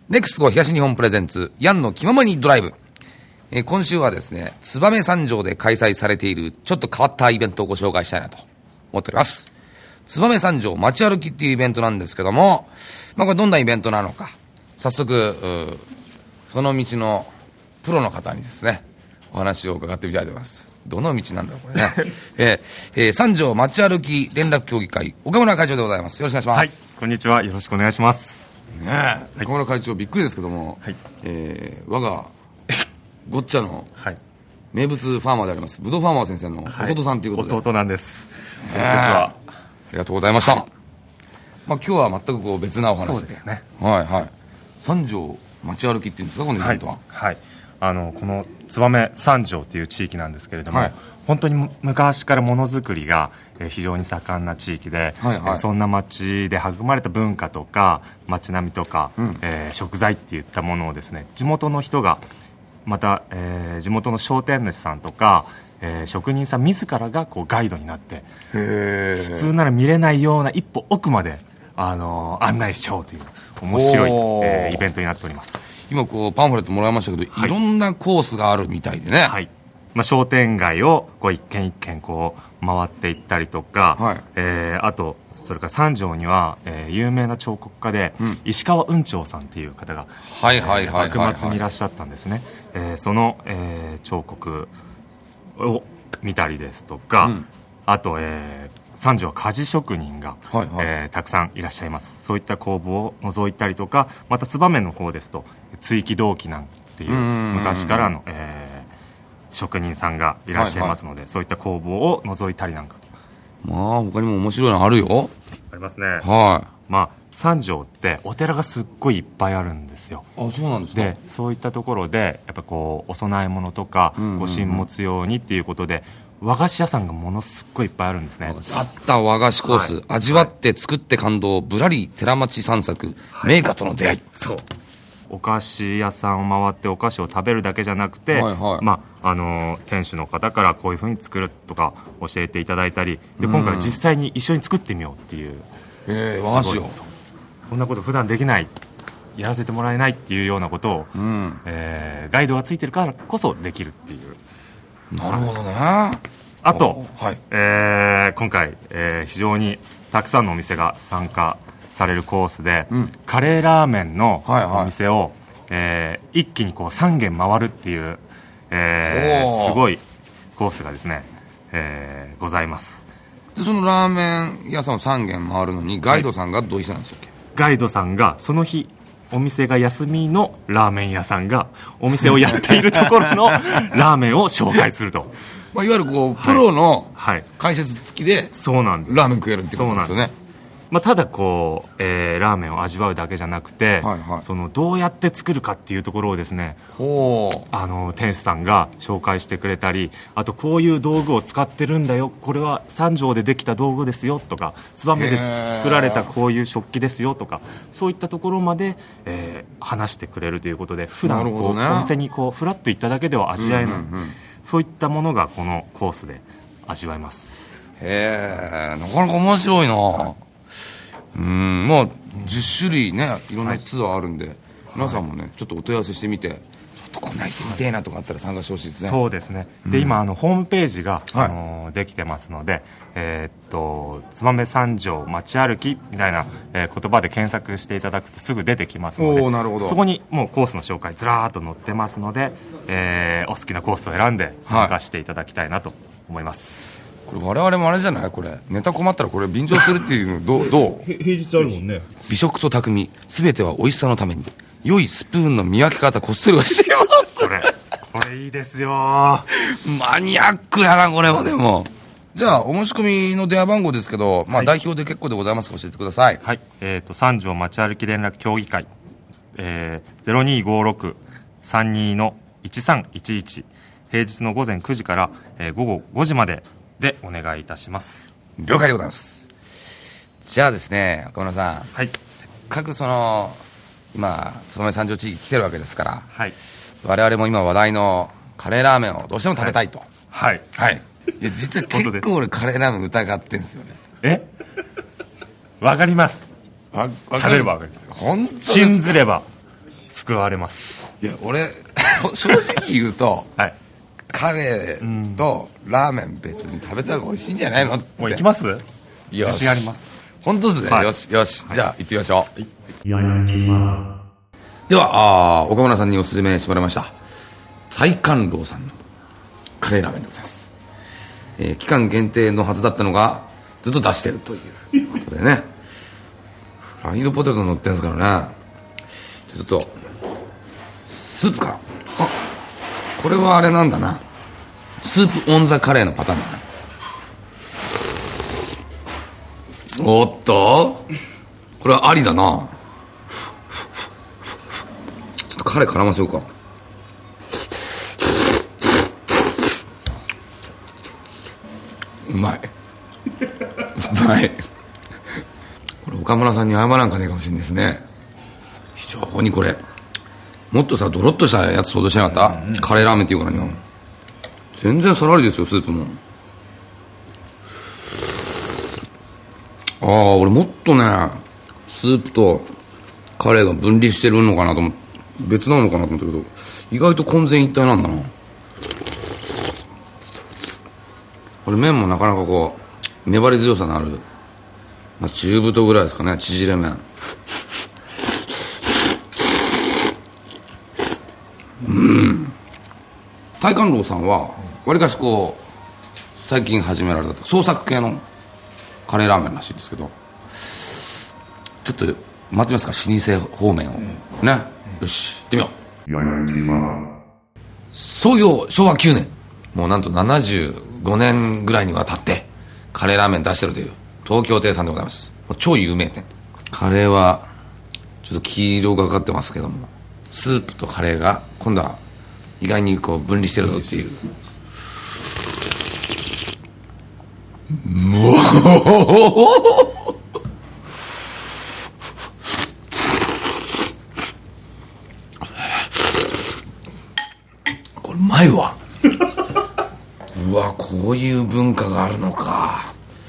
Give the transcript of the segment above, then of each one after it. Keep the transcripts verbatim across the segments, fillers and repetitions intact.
ネクスト東日本プレゼンツヤンの気ままにドライブ、えー、今週はですね燕三条で開催されているちょっと変わったイベントをご紹介したいなと思っております。燕三条街歩きっていうイベントなんですけども、まあ、これどんなイベントなのか早速その道のプロの方にですねお話を伺ってみたいと思います。どの道なんだろうこれね、えーえー、三条街歩き連絡協議会岡村会長でございます。よろしくお願いします。 はい、こんにちは、よろしくお願いしますね。はい、岡村会長びっくりですけども、はい、えー、我がごっちゃの名物ファーマーでありますブドウファーマー先生の弟さんということで、 はい、弟なんです。 その説はありがとうございました。はい、まあ、今日は全くこう別なお話で。 そうですね。 はいはい。三条街歩きっていうんですかこのイベントは。 はい、はい、あのこの燕三条という地域なんですけれども、はい、本当に昔からものづくりが非常に盛んな地域で、はいはい、そんな町で育まれた文化とか町並みとか、うん、えー、食材っていったものをですね地元の人がまた、えー、地元の商店主さんとか、えー、職人さん自らがこうガイドになってへ普通なら見れないような一歩奥まで、あのー、案内しちゃおうという面白い、えー、イベントになっております。 今こうパンフレットもらいましたけど、はい、いろんなコースがあるみたいでね、 はい、まあ、商店街をこう一軒一軒こう回っていったりとか、はい、えー、あとそれから三条には、えー、有名な彫刻家で、うん、石川雲長さんっていう方が幕末にいらっしゃったんですね。えー、その、えー、彫刻を見たりですとか、うん、あと、えー三条は鍛冶職人が、はいはい、えー、たくさんいらっしゃいます。そういった工房を覗いたりとか、また燕の方ですと追記銅器なんていう昔からの、えー、職人さんがいらっしゃいますので、はいはい、そういった工房を覗いたりなんかと。 まあ他にも面白いのあるよ。 ありますね。 はい。 まあ三条ってお寺がすっごいいっぱいあるんですよ。 あ、そうなんですか。 でそういったところでやっぱこうお供え物とか、うんうんうん、ご神物用にっていうことで和菓子屋さんがものすっごいいっぱいあるんですね。 あった和菓子コース、はい、味わって作って感動、はい、ぶらり寺町散策、はい、名家との出会い。 そう、お菓子屋さんを回ってお菓子を食べるだけじゃなくて、はいはい、まああのー、店主の方からこういう風に作るとか教えていただいたりで、今回実際に一緒に作ってみようっていう、 えー、和菓子をこんなこと普段できない、やらせてもらえないっていうようなことを、うん、えー、ガイドがついてるからこそできるっていう。 なるほどね。 あと、はい、えー、今回、えー、非常にたくさんのお店が参加されるコースで、うん、カレーラーメンのお店を、はいはい、えー、一気にこうさん軒回るっていう、えー、すごいコースがですね、えー、ございます。 でそのラーメン屋さんをさん軒回るのにガイドさんがどういう人なんでしたっけ。 ガイドさんがその日お店が休みのラーメン屋さんがお店をやっているところのラーメンを紹介するとまあいわゆるこうプロの解説付きでそうなんです。 ラーメン食えるってことですよね。 まあ、ただこう、えー、ラーメンを味わうだけじゃなくて、はいはい、そのどうやって作るかっていうところをですね、ほう、あの店主さんが紹介してくれたり、あとこういう道具を使ってるんだよ、これは三条でできた道具ですよとか、燕で作られたこういう食器ですよとか、そういったところまで、えー、話してくれるということで、普段こう、ね、お店にこうフラッと行っただけでは味わえない、うんうんうん、そういったものがこのコースで味わえます。 へえ、なかなか面白いな、はい、うん、まあじゅっ種類ねいろんなツアーあるんで、はい、皆さんもねちょっとお問い合わせしてみて、ちょっとこんな行ってみてえなとかあったら参加してほしいですね。 そうですね。で、うん、今あのホームページが、はい、あのできてますので、えー、っと燕三条街歩きみたいな、えー、言葉で検索していただくとすぐ出てきますので、 おー、なるほど。 そこにもうコースの紹介ずらーっと載ってますので、えー、お好きなコースを選んで参加していただきたいなと思います。 はい、これ我々もあれじゃない、これネタ困ったらこれ便乗するっていうのどうどう平日あるもんね。 美食と匠、すべては美味しさのために、良いスプーンの見分け方こっそり教えますこれこれいいですよ。 マニアックやなこれも。でもじゃあお申し込みの電話番号ですけど、まあ、代表で結構でございますか、教えてください。 はい、えー、と三条街歩き連絡協議会、えー、ゼロにーごーろく さんにー のいちさんいちいち、平日の午前くじから、えー、午後ごじまででお願いいたします。 了解でございます。じゃあですね、岡村さん、はい、せっかくその今燕三条地域来てるわけですから、はい、我々も今話題のカレーラーメンをどうしても食べたいと。 はいはい、いや実は結構俺カレーラーメン疑ってんですよね。 えわかります。 わ食べればわかります。 本当信ずれば救われます。 いや俺正直言うと、はい、カレーとラーメン別に食べた方が美味しいんじゃないのって。 もう行きます？ よし、 自信あります。 本当ですね、はい、よしよし、はい、じゃあ行ってみましょう、はい、ではあ岡村さんにおすすめしてもらいました大観楼さんのカレーラーメンでございます、えー、期間限定のはずだったのがずっと出してるということでねフライドポテト乗ってるんですからね。ちょっとスープからあこれはあれなんだなスープオンザカレーのパターンだな。おっとこれはありだな。ちょっとカレー絡ませようか。うまいうまいこれ岡村さんに謝らんかねえかもしれないですね。非常にこれもっとさドロッとしたやつ想像しなかった、うんうん、カレーラーメンっていうからには全然さらりですよスープも。ああ俺もっとねスープとカレーが分離してるのかなと思って別なのかなと思ったけど意外と混然一体なんだな。これ麺もなかなかこう粘り強さのある、まあ、中太ぐらいですかね縮れ麺。うん大観楼さんはわりかしこう最近始められた創作系のカレーラーメンらしいですけどちょっと待ってみますか老舗方面を、うん、ね、うん、よし行ってみよう。創業しょうわきゅうねんもうなんとななじゅうごねんぐらいにわたってカレーラーメン出してるという東京亭さんでございます。もう超有名店。カレーはちょっと黄色がかってますけどもスープとカレーが今度は意外にこう分離してるぞっていう。もうこれうまいわうわこういう文化があるのか。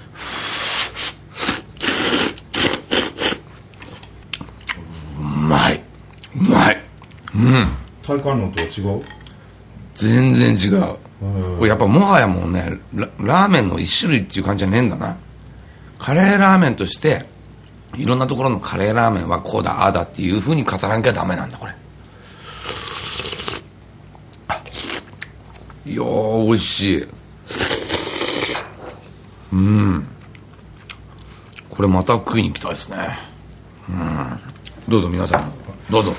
うまいうまい。うん大観楼とは違う？ 全然違う。これやっぱもはやもうね ラ, ラーメンの一種類っていう感じじゃねえんだな。カレーラーメンとしていろんなところのカレーラーメンはこうだああだっていう風に語らなきゃダメなんだこれ。いやー美味しい。うんこれまた食いに行きたいですね。うんどうぞ皆さんどうぞ。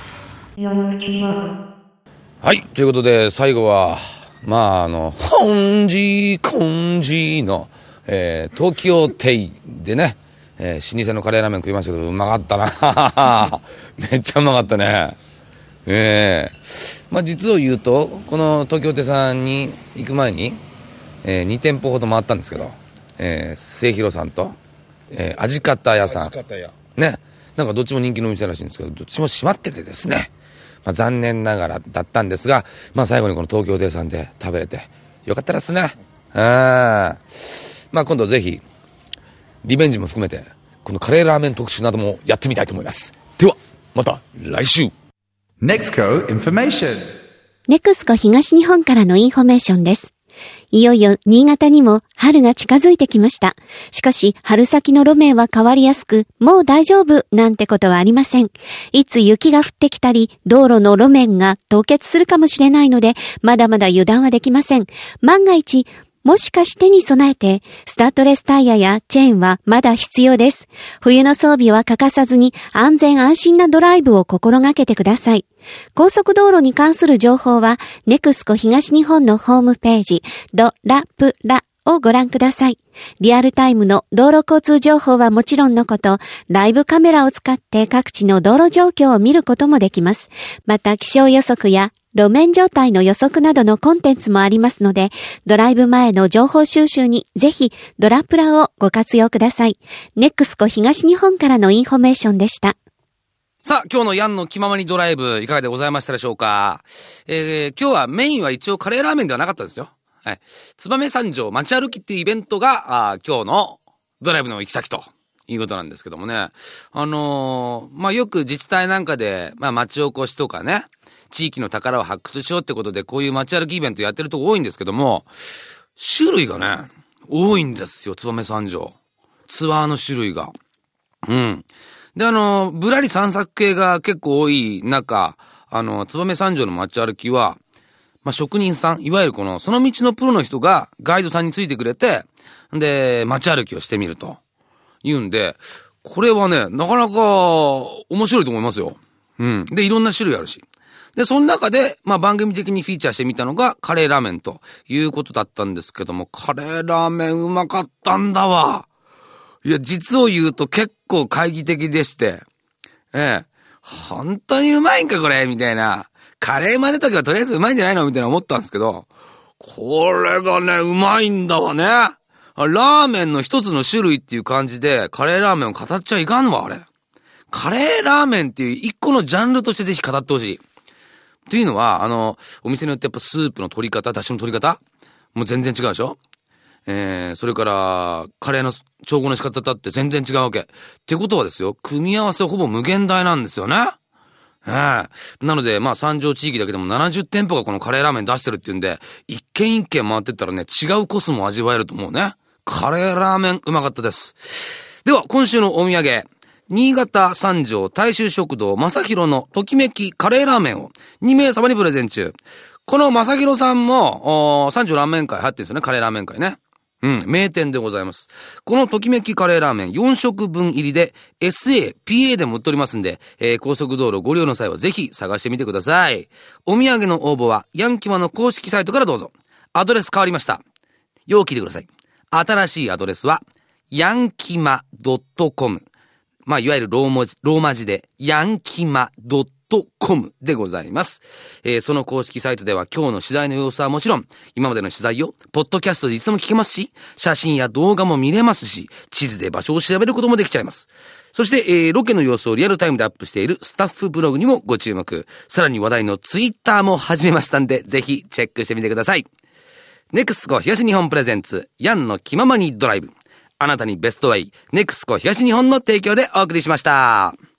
はいということで最後はまああの本寺根寺の、えー、東京亭でね、えー、老舗のカレーラーメン食いましたけどうまかったなめっちゃうまかったね。えー、まあ実を言うとこの東京亭さんに行く前に、えー、に店舗ほど回ったんですけど、えー、末広さんと、えー、味方屋さん味方屋ねなんかどっちも人気のお店らしいんですけどどっちも閉まっててですね、まあ、残念ながらだったんですが、まあ、最後にこの東京亭さんで食べれてよかったですね。あまあ今度ぜひリベンジも含めてこのカレーラーメン特集などもやってみたいと思います。ではまた来週。 ネクスコ Information ネクスコ東日本からのインフォメーションです。いよいよ新潟にも春が近づいてきました。しかし春先の路面は変わりやすく、もう大丈夫なんてことはありません。いつ雪が降ってきたり、道路の路面が凍結するかもしれないので、まだまだ油断はできません。万が一、もしかしてに備えて、スタッドレスタイヤやチェーンはまだ必要です。冬の装備は欠かさずに安全安心なドライブを心がけてください。高速道路に関する情報は、ネクスコ東日本のホームページ、ドラプラをご覧ください。リアルタイムの道路交通情報はもちろんのこと、ライブカメラを使って各地の道路状況を見ることもできます。また気象予測や路面状態の予測などのコンテンツもありますので、ドライブ前の情報収集にぜひドラプラをご活用ください。ネクスコ東日本からのインフォメーションでした。 さあ、今日のヤンの気ままにドライブいかがでございましたでしょうか。えー、今日はメインは一応カレーラーメンではなかったですよ。はい。燕三条街歩きっていうイベントが、あ今日のドライブの行き先ということなんですけどもね。あのー、まあ、よく自治体なんかで、まあ、町おこしとかね、地域の宝を発掘しようってことで、こういう街歩きイベントやってるとこ多いんですけども、種類がね、多いんですよ、燕三条。ツアーの種類が。うん。で、あの、ぶらり散策系が結構多い中、あの、燕三条の街歩きは、まあ、職人さん、いわゆるこの、その道のプロの人がガイドさんについてくれて、で、街歩きをしてみると。言うんで、これはね、なかなか面白いと思いますよ。うん。で、いろんな種類あるし。で、その中で、まあ、番組的にフィーチャーしてみたのが、カレーラーメンということだったんですけども、カレーラーメンうまかったんだわ。いや、実を言うと結構懐疑的でして、ええ、本当にうまいんかこれみたいな。カレーまでときはとりあえずうまいんじゃないのみたいな思ったんですけど、これがね、うまいんだわね。ラーメンの一つの種類っていう感じで、カレーラーメンを語っちゃいかんわ、あれ。カレーラーメンっていう一個のジャンルとしてぜひ語ってほしい。というのは、あの、お店によってやっぱスープの取り方、出汁の取り方もう全然違うでしょ。えー、それから、カレーの調合の仕方だって全然違うわけ。ってことはですよ、組み合わせほぼ無限大なんですよね。えー、なので、まあ、三条地域だけでもななじゅってんぽがこのカレーラーメン出してるっていうんで、一軒一軒回ってったらね、違うコスも味わえると思うね。カレーラーメンうまかったです。では、今週のお土産。新潟三条大衆食堂正弘のときめきカレーラーメンをにめいさまにプレゼン中。この正弘さんも、三条ラーメン会入ってるんですよね、カレーラーメン会ね。うん、名店でございます。このときめきカレーラーメンよんしょくぶん入りで エスエー、ピーエー でも売っておりますんで、えー、高速道路ご利用の際はぜひ探してみてください。お土産の応募はヤンキマの公式サイトからどうぞ。アドレス変わりました。よう聞いてください。新しいアドレスはヤンキマ .com。まあ、いわゆるローマ字、ローマ字で、ヤンキマ .com でございます。えー、その公式サイトでは今日の取材の様子はもちろん、今までの取材を、ポッドキャストでいつでも聞けますし、写真や動画も見れますし、地図で場所を調べることもできちゃいます。そして、えー、ロケの様子をリアルタイムでアップしているスタッフブログにもご注目。さらに話題のツイッターも始めましたんで、ぜひチェックしてみてください。ネクスコ東日本プレゼンツ、ヤンの気ままにドライブ。あなたにベストウェイ、ネクスコ東日本の提供でお送りしました。